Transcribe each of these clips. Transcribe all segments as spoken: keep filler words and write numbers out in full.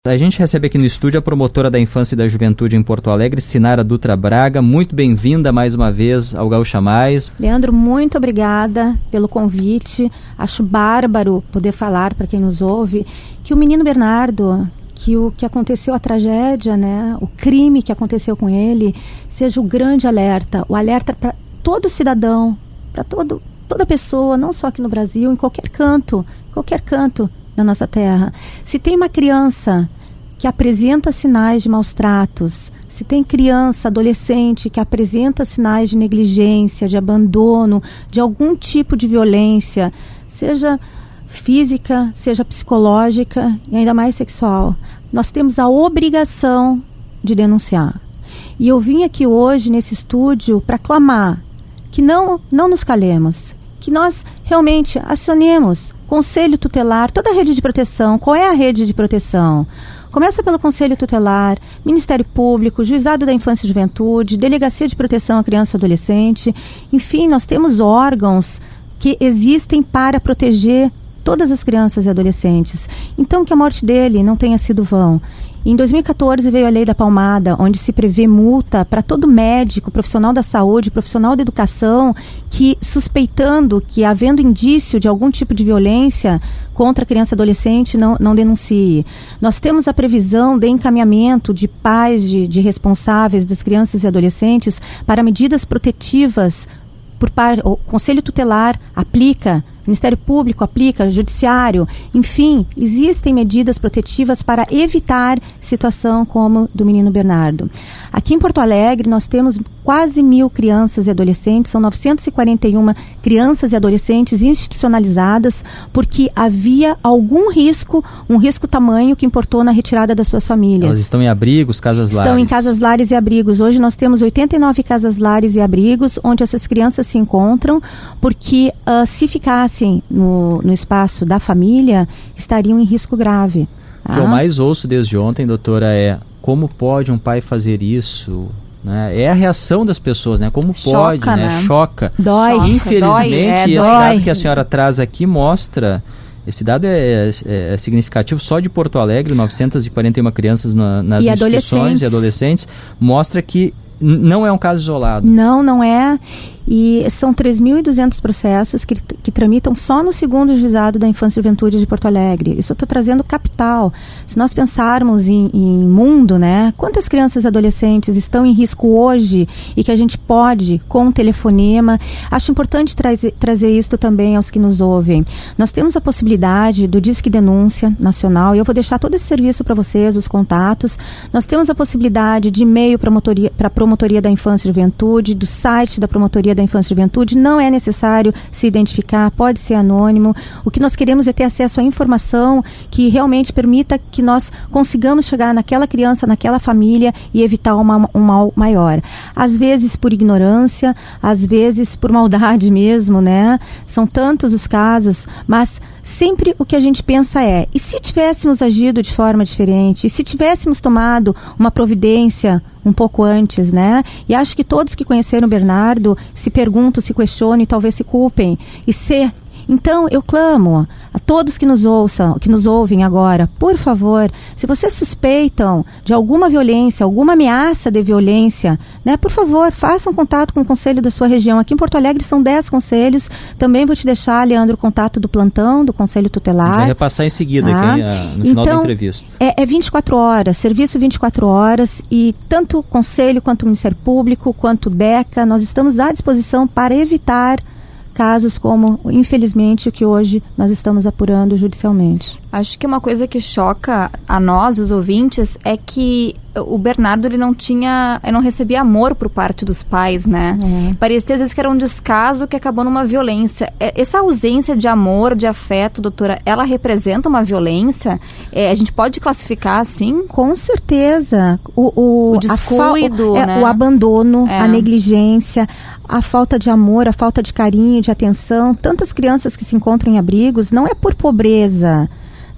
A gente recebe aqui no estúdio a promotora da Infância e da Juventude em Porto Alegre, Sinara Dutra Braga. Muito bem-vinda mais uma vez ao Gaúcha Mais. Leandro, muito obrigada pelo convite. Acho bárbaro poder falar para quem nos ouve que o menino Bernardo, que o que aconteceu, a tragédia, né, o crime que aconteceu com ele, seja o grande alerta, o alerta para todo cidadão, para todo, toda pessoa, não só aqui no Brasil, em qualquer canto, qualquer canto da nossa terra. Se tem uma criança que apresenta sinais de maus tratos, se tem criança, adolescente que apresenta sinais de negligência, de abandono, de algum tipo de violência, seja física, seja psicológica e ainda mais sexual, nós temos a obrigação de denunciar. E eu vim aqui hoje nesse estúdio para clamar que não, não nos calemos, que nós realmente acionemos Conselho Tutelar, toda a rede de proteção. Qual é a rede de proteção? Começa pelo Conselho Tutelar, Ministério Público, Juizado da Infância e Juventude, Delegacia de Proteção à Criança e Adolescente. Enfim, nós temos órgãos que existem para proteger todas as crianças e adolescentes. Então, que a morte dele não tenha sido vão. Em dois mil e catorze veio a Lei da Palmada, onde se prevê multa para todo médico, profissional da saúde, profissional da educação, que suspeitando que, havendo indício de algum tipo de violência contra a criança e adolescente, não, não denuncie. Nós temos a previsão de encaminhamento de pais, de, de responsáveis das crianças e adolescentes para medidas protetivas por parte. O Conselho Tutelar aplica, Ministério Público aplica, Judiciário, enfim, existem medidas protetivas para evitar situação como do menino Bernardo. Aqui em Porto Alegre nós temos quase mil crianças e adolescentes, são novecentas e quarenta e uma crianças e adolescentes institucionalizadas porque havia algum risco, um risco tamanho que importou na retirada das suas famílias. Elas estão em abrigos, casas lares? Estão em casas lares e abrigos. Hoje nós temos oitenta e nove casas lares e abrigos onde essas crianças se encontram porque uh, se ficassem No, no espaço da família, estariam em risco grave. O que eu mais ouço desde ontem, doutora, é como pode um pai fazer isso? Né? É a reação das pessoas, né? Como Choca, pode, né? né? Choca. Dói. Choca. Infelizmente, Dói, é, esse dói. dado que a senhora traz aqui mostra... Esse dado é, é, é significativo. Só de Porto Alegre, novecentas e quarenta e uma crianças na, nas e instituições adolescentes. e adolescentes, mostra que n- não é um caso isolado. Não, não é. E são três mil e duzentos processos que, que tramitam só no segundo juizado da Infância e Juventude de Porto Alegre. Isso eu estou trazendo capital. Se nós pensarmos em, em mundo, né? Quantas crianças e adolescentes estão em risco hoje e que a gente pode, com um telefonema. Acho importante trazer, trazer isso também aos que nos ouvem. Nós temos a possibilidade do Disque Denúncia Nacional, e eu vou deixar todo esse serviço para vocês, os contatos. Nós temos a possibilidade de e-mail para a Promotoria da Infância e Juventude, do site da Promotoria da Infância e Juventude. Não é necessário se identificar, pode ser anônimo. O que nós queremos é ter acesso à informação que realmente permita que nós consigamos chegar naquela criança, naquela família e evitar uma, um mal maior. Às vezes por ignorância, às vezes por maldade mesmo, né? São tantos os casos, mas sempre o que a gente pensa é, e se tivéssemos agido de forma diferente? E se tivéssemos tomado uma providência um pouco antes, né? E acho que todos que conheceram o Bernardo se perguntam, se questionam e talvez se culpem. E se... Então, eu clamo a todos que nos ouçam, que nos ouvem agora, por favor, se vocês suspeitam de alguma violência, alguma ameaça de violência, né, por favor, façam contato com o conselho da sua região. Aqui em Porto Alegre são dez conselhos. Também vou te deixar, Leandro, o contato do plantão, do Conselho Tutelar. A gente vai repassar em seguida, ah, aqui, no final então, da entrevista. É, é vinte e quatro horas, serviço vinte e quatro horas, e tanto o Conselho, quanto o Ministério Público, quanto o DECA, nós estamos à disposição para evitar casos como, infelizmente, o que hoje nós estamos apurando judicialmente. Acho que uma coisa que choca a nós, os ouvintes, é que o Bernardo ele não tinha, ele não recebia amor por parte dos pais, né? É. Parecia às vezes que era um descaso que acabou numa violência. Essa ausência de amor, de afeto, doutora, ela representa uma violência? É, a gente pode classificar assim? Com certeza. O, o, o descuido, a fa- né? é, o abandono, é. a negligência, a falta de amor, a falta de carinho, de atenção. Tantas crianças que se encontram em abrigos, não é por pobreza,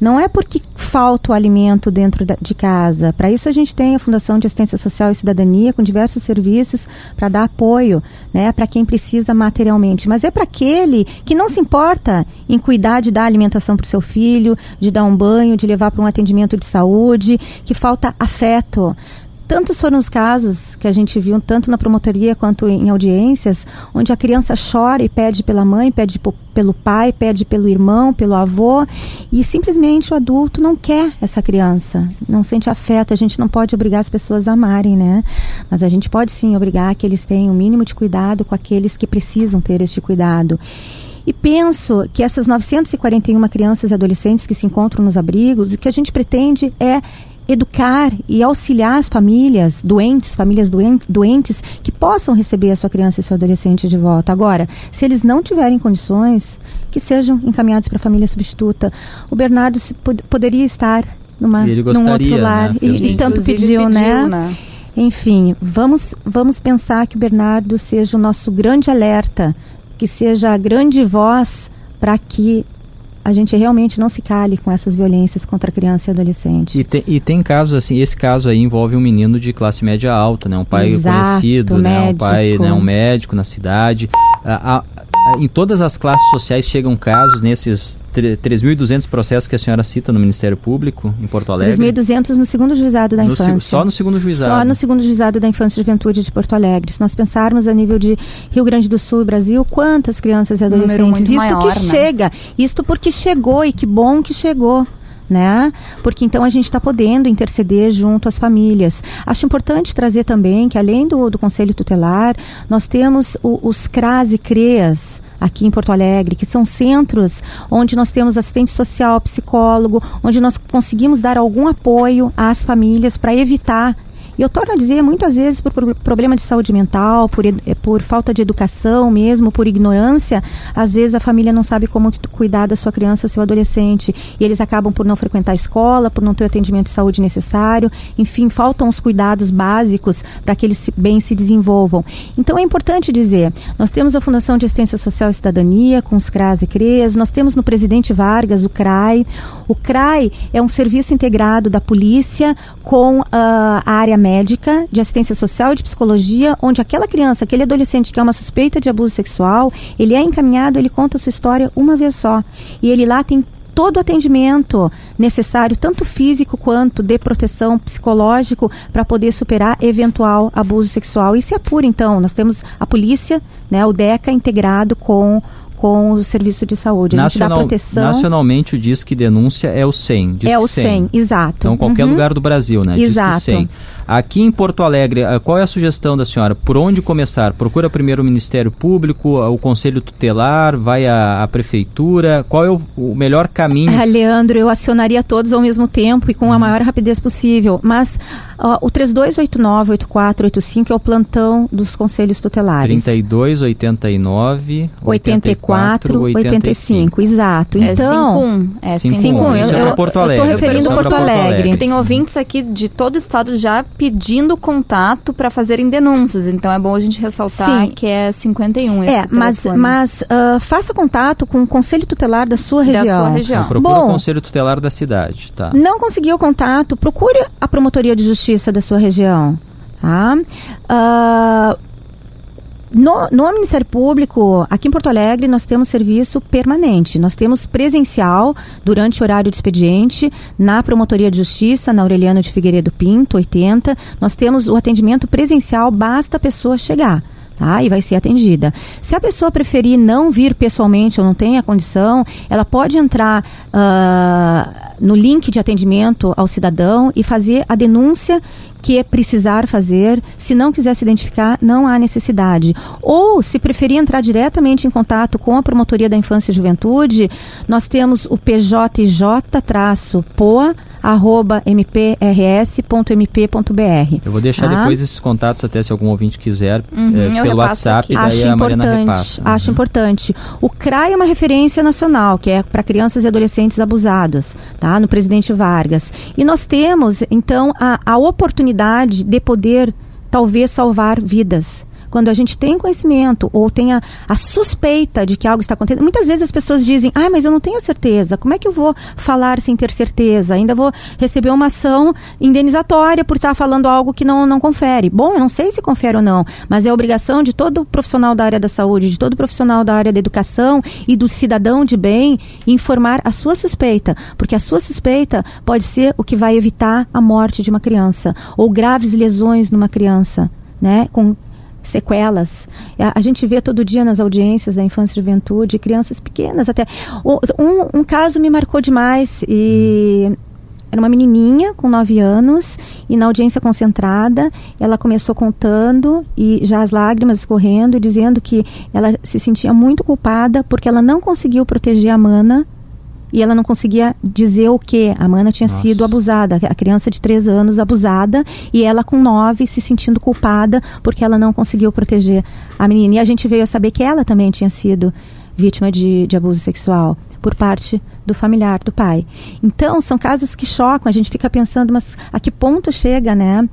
Não é porque falta o alimento dentro da, de casa. Para isso a gente tem a Fundação de Assistência Social e Cidadania com diversos serviços para dar apoio, né, para quem precisa materialmente. Mas é para aquele que não se importa em cuidar de dar alimentação para o seu filho, de dar um banho, de levar para um atendimento de saúde, que falta afeto. Tantos foram os casos que a gente viu, tanto na promotoria quanto em audiências, onde a criança chora e pede pela mãe, pede po- pelo pai, pede pelo irmão, pelo avô, e simplesmente o adulto não quer essa criança, não sente afeto. A gente não pode obrigar as pessoas a amarem, né? Mas a gente pode sim obrigar que eles tenham o mínimo de cuidado com aqueles que precisam ter este cuidado. E penso que essas novecentas e quarenta e uma crianças e adolescentes que se encontram nos abrigos, o que a gente pretende é educar e auxiliar as famílias doentes, famílias doentes, doentes que possam receber a sua criança e seu adolescente de volta. Agora, se eles não tiverem condições, que sejam encaminhados para a família substituta. O Bernardo se, pod- poderia estar numa, ele num outro lar, né? e, e tanto pediu, pediu né? né? Enfim, vamos, vamos pensar que o Bernardo seja o nosso grande alerta, que seja a grande voz para que a gente realmente não se cale com essas violências contra a criança e adolescente. E tem, e tem casos assim, esse caso aí envolve um menino de classe média alta, né? Um pai Exato, conhecido, né? Um médico. pai, né? Um médico na cidade. A, a, em todas as classes sociais chegam casos nesses três mil e duzentos processos que a senhora cita no Ministério Público, em Porto Alegre? três mil e duzentos no segundo juizado da no, infância. Só no segundo juizado? Só no segundo juizado da infância e juventude de Porto Alegre. Se nós pensarmos a nível de Rio Grande do Sul e Brasil, quantas crianças e adolescentes? Isto maior, que né? chega, isto porque chegou, e que bom que chegou. Né? Porque então a gente está podendo interceder junto às famílias. Acho importante trazer também que, além do, do Conselho Tutelar, nós temos o, os C R A S e C R E A S aqui em Porto Alegre, que são centros onde nós temos assistente social, psicólogo, onde nós conseguimos dar algum apoio às famílias para evitar. E eu torno a dizer, muitas vezes por problema de saúde mental, por, por falta de educação mesmo, por ignorância, às vezes a família não sabe como cuidar da sua criança, seu adolescente. E eles acabam por não frequentar a escola, por não ter o atendimento de saúde necessário. Enfim, faltam os cuidados básicos para que eles bem se desenvolvam. Então é importante dizer, nós temos a Fundação de Assistência Social e Cidadania, com os C R A S e C R E A S, nós temos no Presidente Vargas o C R A I. O C R A I é um serviço integrado da polícia com uh, a área médica, de assistência social e de psicologia, onde aquela criança, aquele adolescente que é uma suspeita de abuso sexual, ele é encaminhado, ele conta a sua história uma vez só. E ele lá tem todo o atendimento necessário, tanto físico quanto de proteção psicológico, para poder superar eventual abuso sexual. E se apura, então, nós temos a polícia, né, o DECA integrado com com o serviço de saúde. A Nacional, gente dá proteção. Nacionalmente o Disque Denúncia é o cem. É o cem, exato. Então, qualquer uhum. lugar do Brasil, né? Exato. Disque cem. Aqui em Porto Alegre, qual é a sugestão da senhora? Por onde começar? Procura primeiro o Ministério Público, o Conselho Tutelar, vai à, à Prefeitura? Qual é o, o melhor caminho? Ah, Leandro, eu acionaria todos ao mesmo tempo e com a maior rapidez possível. Mas uh, o três dois oito nove, oito quatro oito cinco é o plantão dos Conselhos Tutelares. trinta e dois, oitenta e nove, oitenta e quatro, oitenta e cinco. Exato. É então, é cinco um. Isso é Porto Alegre. Eu estou referindo eu Porto, Porto Alegre. Alegre. Tem ouvintes aqui de todo o estado já pedindo contato para fazerem denúncias. Então é bom a gente ressaltar Sim. que é cinquenta e um esse É, mas, mas uh, faça contato com o Conselho Tutelar da sua região. Da sua região. Então, procura bom, o Conselho Tutelar da cidade, tá? Não conseguiu contato, procure a Promotoria de Justiça da sua região, tá? Uh, No, no Ministério Público, aqui em Porto Alegre, nós temos serviço permanente. Nós temos presencial durante o horário de expediente na Promotoria de Justiça, na Aureliano de Figueiredo Pinto, oitenta. Nós temos o atendimento presencial, basta a pessoa chegar. Tá? E vai ser atendida. Se a pessoa preferir não vir pessoalmente ou não tem a condição, ela pode entrar uh, no link de atendimento ao cidadão e fazer a denúncia que é precisar fazer. Se não quiser se identificar, não há necessidade. Ou, se preferir entrar diretamente em contato com a Promotoria da Infância e Juventude, nós temos o p j j p o a arroba m p r s ponto m p ponto b r. Eu vou deixar tá? depois esses contatos, até se algum ouvinte quiser, uhum, é, pelo WhatsApp, e daí acho a Mariana importante, repassa. Acho uhum. importante. O C R A I é uma referência nacional, que é para crianças e adolescentes abusados, tá? No Presidente Vargas. E nós temos, então, a, a oportunidade de poder, talvez, salvar vidas. quando a gente tem conhecimento ou tem a, a suspeita de que algo está acontecendo, muitas vezes as pessoas dizem, ah, mas eu não tenho certeza, como é que eu vou falar sem ter certeza? Ainda vou receber uma ação indenizatória por estar falando algo que não, não confere. Bom, eu não sei se confere ou não, mas é obrigação de todo profissional da área da saúde, de todo profissional da área da educação e do cidadão de bem informar a sua suspeita, porque a sua suspeita pode ser o que vai evitar a morte de uma criança ou graves lesões numa criança, né, com sequelas. A, a gente vê todo dia nas audiências da infância e juventude, crianças pequenas até. Um, um caso me marcou demais e era uma menininha com nove anos e na audiência concentrada ela começou contando e já as lágrimas escorrendo, dizendo que ela se sentia muito culpada porque ela não conseguiu proteger a Mana e ela não conseguia dizer o que. A Mana tinha Nossa. sido abusada, a criança de três anos abusada e ela com nove se sentindo culpada porque ela não conseguiu proteger a menina. E a gente veio a saber que ela também tinha sido vítima de, de abuso sexual por parte do familiar, do pai. Então, são casos que chocam, a gente fica pensando, mas a que ponto chega, né,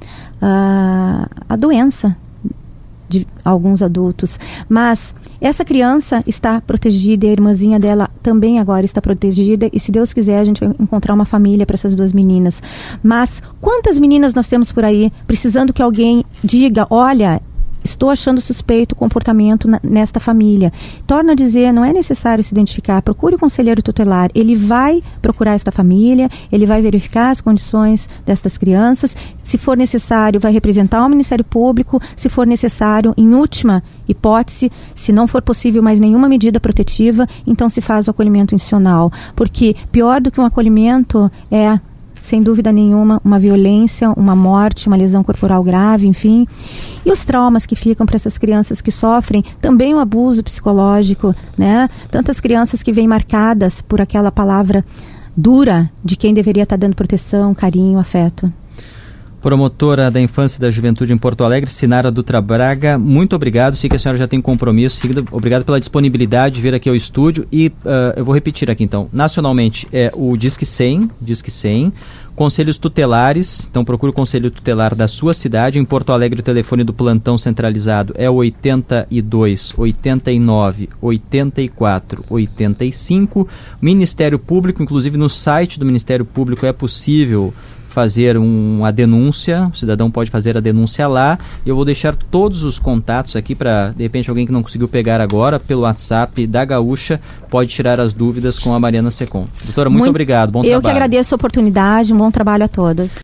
a, a doença de alguns adultos. Mas essa criança está protegida e a irmãzinha dela também agora está protegida e se Deus quiser a gente vai encontrar uma família para essas duas meninas. Mas quantas meninas nós temos por aí precisando que alguém diga, olha, estou achando suspeito o comportamento na, nesta família. Torna a dizer, não é necessário se identificar, procure o conselheiro tutelar, ele vai procurar esta família, ele vai verificar as condições destas crianças, se for necessário vai representar o Ministério Público, se for necessário, em última hipótese, se não for possível mais nenhuma medida protetiva, então se faz o acolhimento institucional, porque pior do que um acolhimento é, sem dúvida nenhuma, uma violência, uma morte, uma lesão corporal grave, enfim. E os traumas que ficam para essas crianças que sofrem também o abuso psicológico, né? Tantas crianças que vêm marcadas por aquela palavra dura de quem deveria estar dando proteção, carinho, afeto. Promotora da Infância e da Juventude em Porto Alegre, Sinara Dutra Braga, muito obrigado. Sei que a senhora já tem compromisso. Obrigado pela disponibilidade de vir aqui ao estúdio. E uh, eu vou repetir aqui então. Nacionalmente é o Disque cem, Disque cem. Conselhos tutelares, então procure o conselho tutelar da sua cidade. Em Porto Alegre o telefone do plantão centralizado é o oitenta e dois, oitenta e nove, oitenta e quatro, oitenta e cinco. Ministério Público, inclusive no site do Ministério Público é possível fazer uma denúncia, o cidadão pode fazer a denúncia lá. Eu vou deixar todos os contatos aqui para, de repente, alguém que não conseguiu pegar agora, pelo WhatsApp da Gaúcha, pode tirar as dúvidas com a Mariana Secom. Doutora, muito, muito obrigado, bom eu trabalho. Eu que agradeço a oportunidade, um bom trabalho a todas.